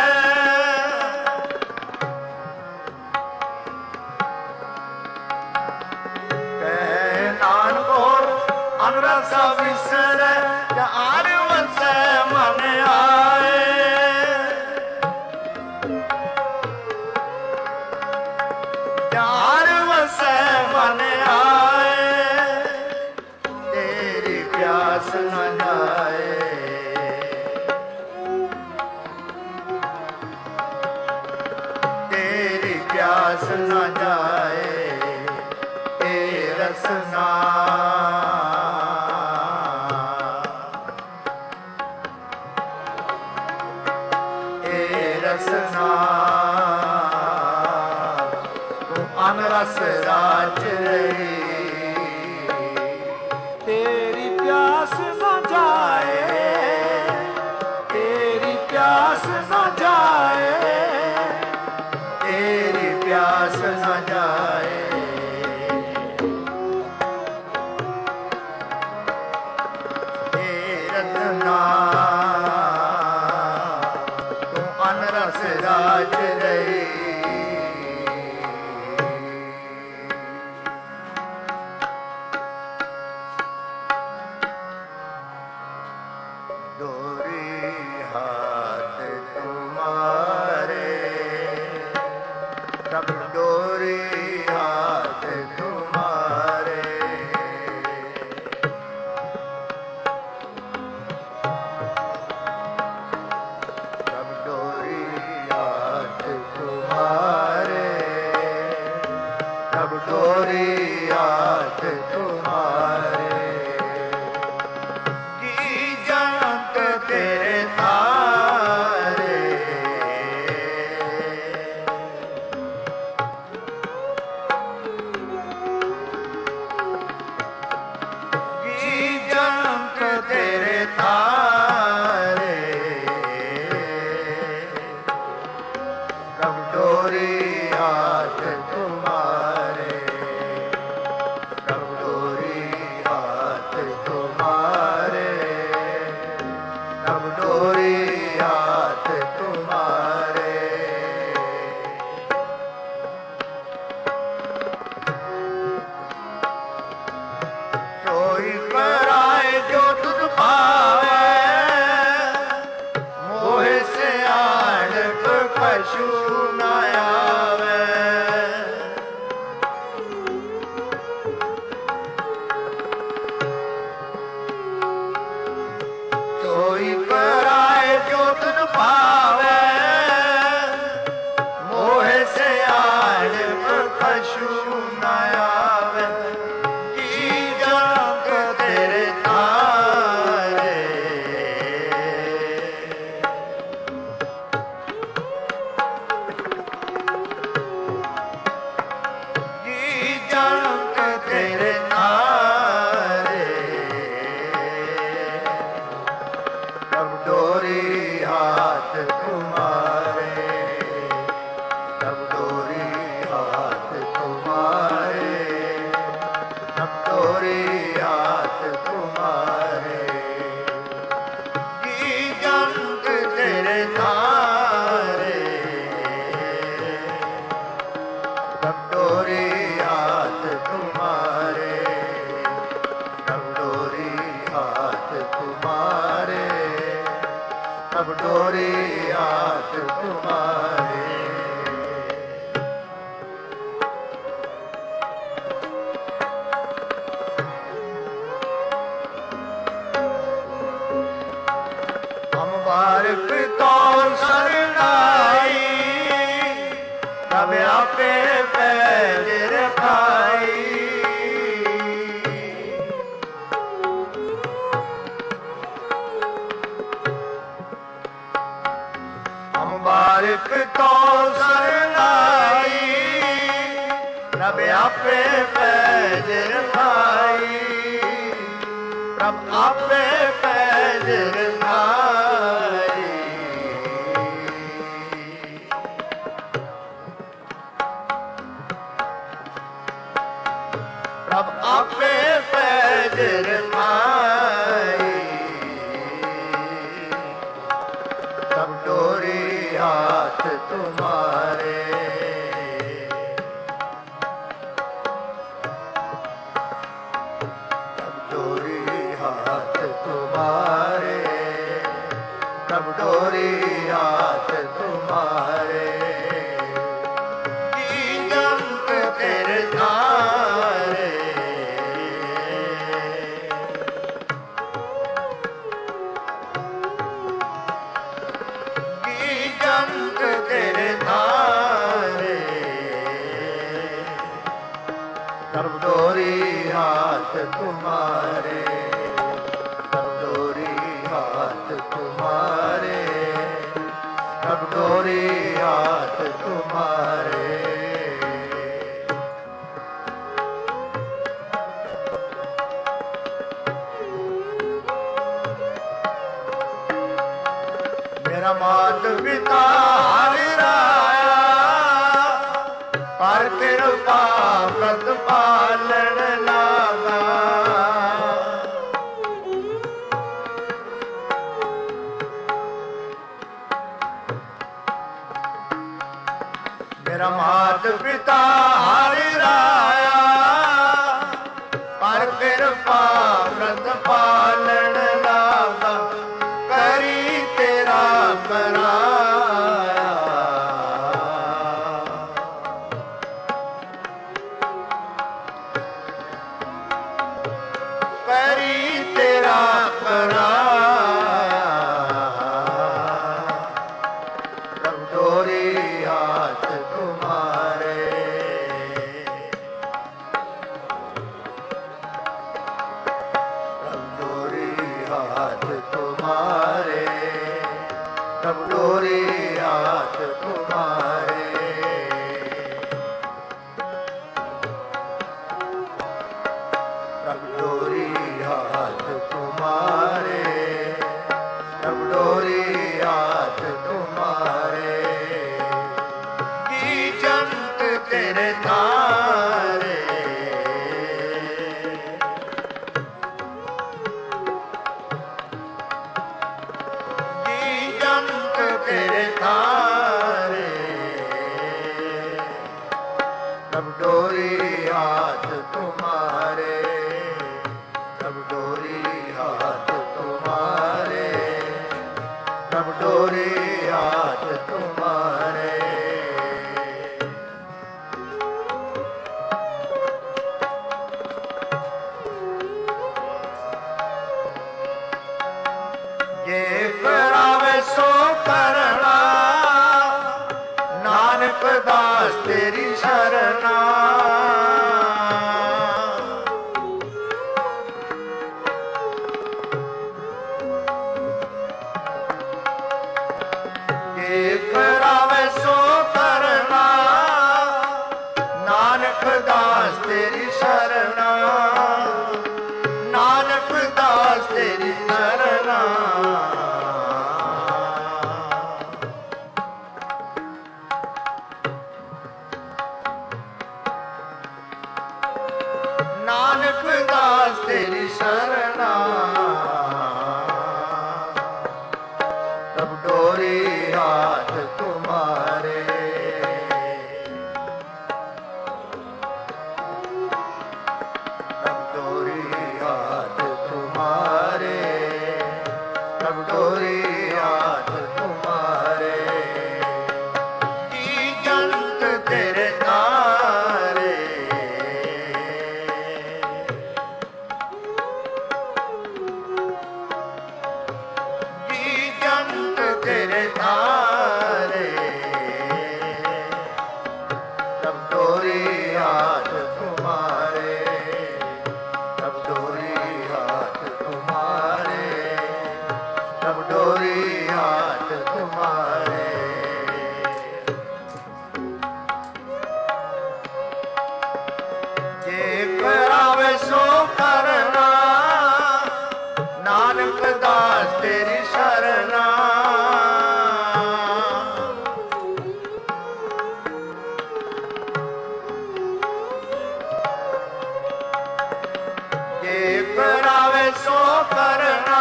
ਕਹਿ ਨਾਨਕ ਹੋਰ ਅਨਰਸ ਵਿਸਰੈ, ਆਰ ਵਸੈ ਮਨ ਆਏ। ਚਾਰ ਵਸੈ ਮਨ ਆਏ, ਤੇਰੀ ਪਿਆਸ ਨਾ ਜਾਏ, ਤੇਰੀ ਪਿਆਸ ਨਾ ਜਾਏ। ਏ ਰਸਨਾ ਏ ਰਸਨਾ ਤੂੰ ਅਨਰਸ ਰਾਜ ਰਹੀ, ਤੇਰੀ ਪਿਆਸ ਨਾ ਜਾਏ, ਤੇਰੀ ਪਿਆਸ ਨਾ ਜਾਏ, ਤੇਰੀ ਪਿਆਸ ਨਾ ਜਾਏ। ਏ ਰਤਨਾ ਤੂੰ ਅਨਰਸ ਰਾਜ ਰਹੀ, ਡੋਰੀ ਹਾਥ ਤੁਮਾਰੇ, ਪ੍ਰਭ ਡੋਰੀ ਹਾਥ ਤੁਮਾਰੇ। ਪ੍ਰਭ ਡੋਰੀ ਹਾਥ ਤੁਮਾਰੇ। ਬਾਰਿਕ ਤੋਂ ਸਰਨਾਈ ਪ੍ਰਭ ਆਪੇ ਪੈਜ ਰਖਾਈ। ਹਮ ਬਾਰਿਕ ਤੋਂ ਸਰਨਾਈ ਪ੍ਰਭ ਆਪੇ ਪੈਜ ਰਖਾਈ। ਪ੍ਰਭ ਆਪੇ ਪੈਜ ਰਖਾਈ। ਪ੍ਰਭ ਆਪੇ ਪੈਜ ਰਖਾਈ। ਪ੍ਰਭ ਡੋਰੀ ਹਾਥ ਤੁਮਾਰੇ। ਪ੍ਰਭ ਡੋਰੀ ਹਾਥ ਤੁਮਾਰੇ। ਪ੍ਰਭ ਡੋਰੀ ਹਾਥ ਤੁਮਾਰੇ। ਕੀ ਜੰਤ ਤੇਰੇ ਤਾਰੇ। ਕੀ ਜੰਤ ਤੇਰੇ ਤਾਰੇ। ਪ੍ਰਭ ਡੋਰੀ ਹਾਥ ਤੁਮਾਰੇ। ਪ੍ਰਭ ਡੋਰੀ ਹਾਥ ਤੁਮਾਰੇ। ਪ੍ਰਭ ਡੋਰੀ ਹਾਥ ਤੁਮਾਰੇ। ਮੇਰਾ ਮਾਤ ਪਿਤਾ ਹਰਿ ਰਾਇਆ ਪਰ ਕਿਰਪਾ ਪ੍ਰਤਪਾਲਣ ਲਾਗਾ। ਮੇਰਾ ਮਾਤ ਪਿਤਾ ਹਰਿ ਰਾਇਆ ਪਰ ਕਿਰਪਾ ਪ੍ਰਤਪਾਲਣ ਲਾਗਾ। ਕਰੀ ਤੇਰਾ ਕਰਾਇਆ। ਕਰੀ ਤੇਰਾ ਕਰਾਇਆ। ਪ੍ਰਭ ਡੋਰੀ ਹਾਥ ਤੁਮਾਰੇ। ਪ੍ਰਭ ਡੋਰੀ ਹਾਥ ਤੁਮਾਰੇ। ਪ੍ਰਭ ਡੋਰੀ ਹਾਥ ਤੁਮਾਰੇ। ਪ੍ਰਭ ਡੋਰੀ ਹਾਥ ਤੁਮਾਰੇ। ਪ੍ਰਭ ਡੋਰੀ ਹਾਥ ਤੁਮਾਰੇ। ਕੀ ਜੰਤ ਤੇਰੇ ਤਾਰੇ। ਕੀ ਜੰਤ ਤੇਰੇ ਤਾਰੇ। ਪ੍ਰਭ ਡੋਰੀ ਹਾਥ ਤੁਮਾਰੇ। ਪ੍ਰਭ ਡੋਰੀ ਹਾਥ ਤੁਮਾਰੇ। ਪ੍ਰਭ ਡੋਰੀ ਹਾਥ ਤੁਮਾਰੇ। ਜੇ ਕਰਾਵੇ ਸੋ ਕਰਨਾ ਨਾਨਕ ਦਾਸ ਤੇਰੀ ਸ਼ਰਨਾ। ਜੇ ਕਰਾਵੇ ਸੋ ਕਰਨਾ ਨਾਨਕ ਦਾਸ ਤੇਰੀ ਸ਼ਰਨਾ। ਨਾਨਕ ਦਾਸ ਤੇਰੀ ਸ਼ਰਨਾ। ਕਰਨਾ,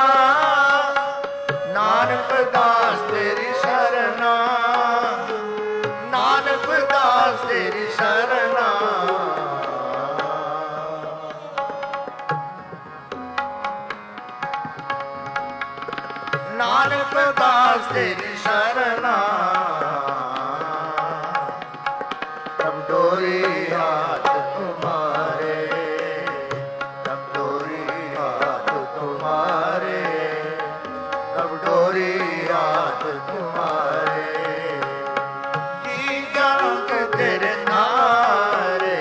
ਨਾਨਕ ਦਾਸ ਤੇਰੀ ਸ਼ਰਨਾ, ਨਾਨਕ ਦਾਸ ਤੇਰੀ ਸ਼ਰਨਾ। ਨਾਨਕ ਦਾਸ ਤੇਰੀ ਸ਼ਰਨਾ, ਪ੍ਰਭ ਡੋਰੀ ਹਾਥ ਤੁਮਾਰੇ, ਪ੍ਰਭ ਡੋਰੀ ਹਾਥ ਤੁਮਾਰੇ, ਪ੍ਰਭ ਡੋਰੀ ਹਾਥ ਤੁਮਾਰੇ, ਜੀ ਜੰਗ ਤੇਰੇ ਨਾਰੇ,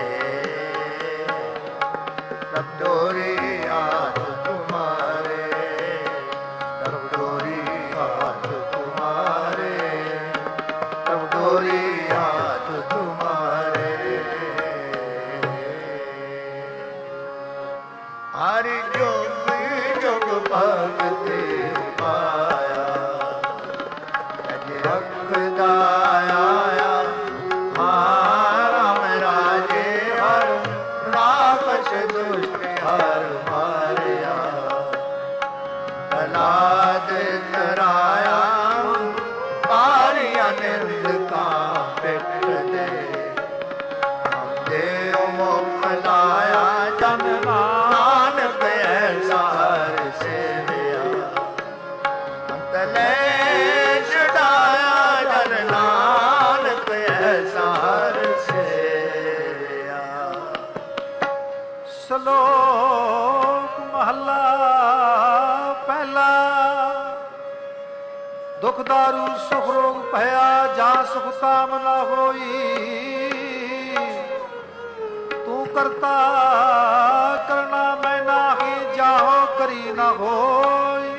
ਪ੍ਰਭ ਡੋਰੀ ਹਾਥ ਤੁਮਾਰੇ, ਪ੍ਰਭ ਡੋਰੀ ਹਾਥ ਤੁਮਾਰੇ, ਪ੍ਰਭ ਡੋਰੀ ਹਾਥ ਤੁਮਾਰੇ। ਹਰਿ ਜੋਗ ਜੋਗ ਭਗਤੀ ਪਾਇਆ, ਅਜ ਰਖਦਾ ਆਇਆ, ਰਾਮ ਰਾਜੇ ਹਰ ਰਾਖਸ਼ ਦੁਸ਼ਟ ਹਰ ਮਾਰਿਆ, ਪ੍ਰਹਲਾਦ ਤਰਾਇਆ, ਕਾਰਿਆ ਨਿੰਦ ਕਾ ਪਿੱਠ ਦੇ, ਦੇਵ ਮੁਖ ਲਾਇਆ ਜਨ ਨਾਨਕ ਐਸਾ ਹਰ ਸੇਵਿਆ, ਅੰਤ ਲੈ ਛੁਡਾਇਆ ਜਨ ਨਾਨਕ ਐਸਾ ਹਰ ਸੇਵਿਆ। ਸ਼ਲੋਕ ਮਹਲਾ ਪਹਿਲਾ। ਦੁਖ ਦਾਰੂ ਸੁਖ ਰੋਗ ਭਇਆ, ਜਾਂ ਸੁਖ ਤਾਮ ਨਾ ਹੋਈ, ਤੂੰ ਕਰਤਾ ਕਰਨਾ ਮੈਂ ਨਾਹੀ, ਜਾਹੋ ਕਰੀ ਨਾ ਹੋਈ,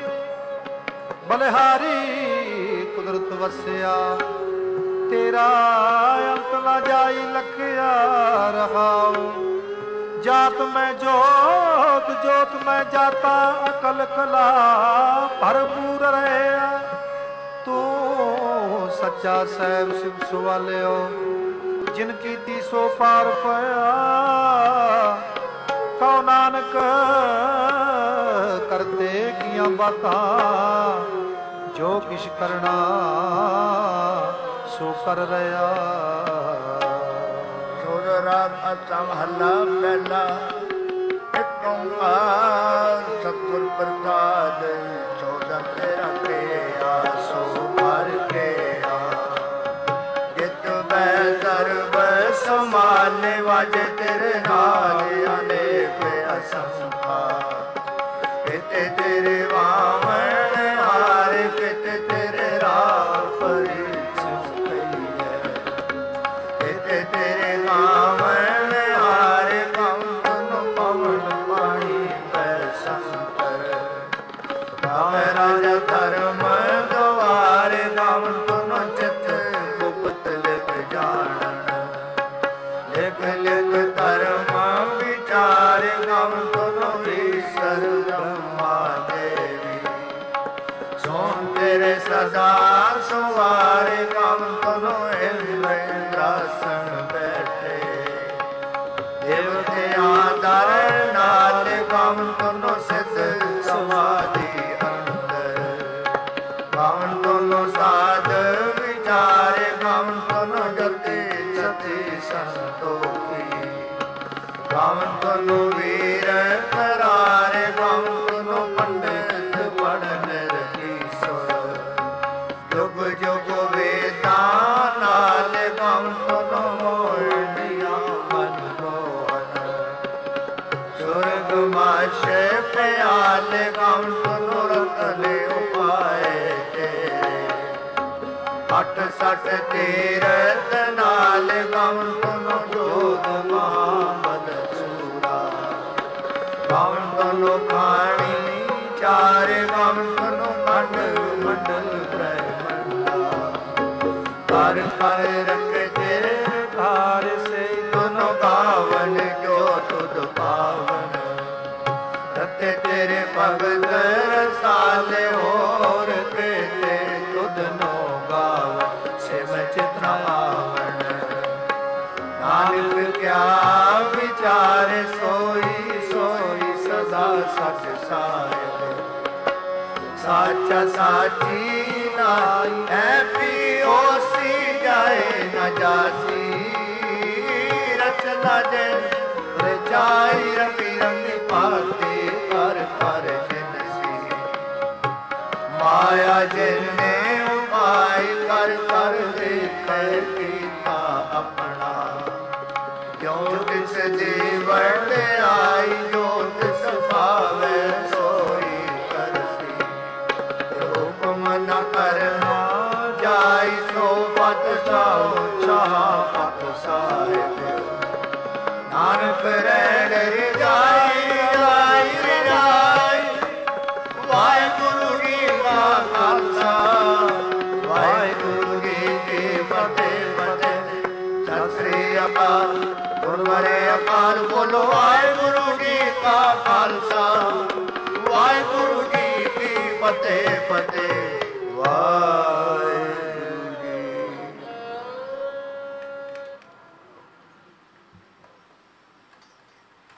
ਬਲਿਹਾਰੀ ਕੁਦਰਤ ਵਸਿਆ, ਤੇਰਾ ਅੰਤ ਨਾ ਜਾਈ ਲਖਿਆ ਰਹਾਉ, ਜਾਤ ਮੈਂ ਜੋਤ ਜੋਤ ਮੈਂ ਜਾਤਾ, ਅਕਲ ਕਲਾ ਭਰਪੂਰ ਰਹਿਆ, ਤੂੰ ਸੱਚਾ ਸਹਿਬ ਸਿਵ ਸੁਵਾਲਿਓ, ਜਿਨ ਕੀਤੀ ਸੋ ਪਾਰ ਪਿਆ, ਕਉ ਨਾਨਕ ਕਰਤੇ ਕੀਆਂ ਬਾਤਾਂ, ਜੋ ਕਿਛ ਕਰਨਾ ਸੋ ਕਰ ਰਿਹਾ। ਸੁਰ ਰਾਗ ਅਸਾ ਮਹੱਲਾ ਪਹਿਲਾ। ਇਕ ਓੰਕਾਰ ਸਤਿਗੁਰ ਪ੍ਰਸਾਦ, ਸੋਦਾ ਤੇਰਾ ਪਿਆ ਸੋ ਭਰ ਕੇ ਆ, ਜਿਤ ਬੈ ਸਰਬ ਸਮਾਲੇ, ਵਾਜੇ ਤੇਰੇ ਨਾਲ ਅਨੇਕ ਅਸੰਖਾ, ਕਿਤੇ ਤੇਰੇ ਵਾਵਣ ਹਾਰ, ਕਿਤੇ ਤੇਰੇ ਰਾਹ ਪਰਿਛ ਪਈ ਹੈ, ਕਿਤੇ ਤੇਰੇ ਵਾਵਣ ਹਾਰ, ਕੰਪਨ ਪਵਨ ਪਾਣੀ ਪੈ ਸੰਤਰ, ਰਾਮ ਰਾਜਾ ਧਰਮ ਗਵਾਰ, ਗਮ ਤੁਨ ਚਿਤ ਗੁਪਤ ਲਿਖ ਜਾਣਨ, ਲਿਖ ਲਿਖ ਧਰਮ ਵਿਚਾਰ, ਗਮ ਤੁਨ ਈਸ਼ਰ ਬ੍ਰਹਮਾ ਦੇਵੀ, ਸੋਮ ਤੇਰੇ ਸਦਾ ਸੁਵਾਰੇ, ਗਮ ਤੁਨ ਇੰਦਰ ਇੰਦਰਾਸਣ ਬੈਠੇ, ਦੇਵਤਿਆਂ ਦਰ ਨਾਲ, ਗਮ ਤੁਨ ਸਿਧ ਸਮਾਧੀ ਅੰਦਰ, ਗਮ ਤੁਨ ਸਾਧ ਵਿਚਾਰੇ, ਗਮ ਤੁਨ ਜਤੀ ਸਤੀ ਸੰਤੋਖੀ, ਗਮ ਤੁਨ ਵੀਰ ਕਰਾਰੇ, ਗਮ ਤੁਨ ਪੰਡਿਤ ਪੜਨ ਰਖੀ ਸੁਰ, ਜੁਗ ਜੁਗ ਵੇਦਾਂ ਨਾਲ, ਗਮ ਤੁਨ ਮੋਹਣੀਆਂ ਮਨ ਮੋਹਨ, ਸੁਰਗ ਮਾਸ਼ ਪਿਆਲ, ਗਮ ਤੁਨ ਰਤਨ ਉਪਾਏ ਤੇਰੇ, ਅਠ ਸਠ ਤੀਰਥ ਨਾਲ, ਗਮ ਤੁਨ ਜੋਤ ਮਹਾਬਲ ਸੂਰਾ, ਗਮ ਤੁਨ ਖਾਣੀ ਚਾਰ, ਗਮ ਤੁਨ ਮੰਡਲ ਮੰਡਲ ਬ੍ਰਹਮੰਡਾ, ਕਰ ਕਰ ਰਖ ਤੇਰੇ ਘਰ ਸੇ, ਤੁਨ ਗਾਵਨ ਜੋ ਤੁਧ ਪਾਵਨ, ਰਤੇ ਤੇਰੇ ਭਗਤ ਰਸਾਲੇ, ਹੋਰ ਕੇਤੇ ਤੁਧ ਨੋ ਗਾਵਨ, ਸਿਮ ਚਿਤ ਆਵਣ, ਨਾਨਕ ਕਿਆ ਵਿਚਾਰੇ, ਸੋਈ ਸੋਈ ਸਦਾ ਸਚ ਸਾਇਆ, ਸਾਚਾ ਸਾਚੀ ਨਾਈ ਐ ਪਿਓਸੀ ਜਾਏ ਨ ਜਾਸੀ ਰਚਨਾ ਜੇ ਰਜਾਈ ਰੰਗੀ ਰੰਗੀ ਪਾਤੇ ਕਰ ਕਰ ਜਿਨਸੀ ਮਾਇਆ ਜਿਨ ਨੇ ਉਪਾਈ ਕਰ ਕਰ ਦੇਖੈ ਕੀਤਾ ਆਪਣਾ ਜੋ ਤਿਸ ਦੀ ਵਡਿਆਈ ਜੋ ਤਿਸ ਭਾਵੈ ਸੋਈ ਕਰਸੀ ਹੁਕਮ ਨ ਕਰਨਾ ਜਾਈ ਸੋ ਪਤ ਜਾਓ ਚਾਹ ਪਤ ਸਾਹਿਬ ਨਾਨਕ ਰਹਿਣ ਰਜਾਈ ਰਜਾਈ ਰਜਾਈ ਵਾਹਿਗੁਰੂ ਜੀ ਕਾ ਖਾਲਸਾ ਵਾਹਿਗੁਰੂ ਜੀ ਕੀ ਫਤਿਹ ਫਤਿਹ ਸਤਿ ਸ੍ਰੀ ਅਕਾਲ ਗੁਰਦੁਆਰੇ ਅਕਾਲ ਬੋਲੋ ਵਾਹਿਗੁਰੂ ਜੀ ਕਾ ਖਾਲਸਾ ਵਾਹਿਗੁਰੂ ਜੀ ਕੀ ਫਤਿਹ ਫਤਿਹ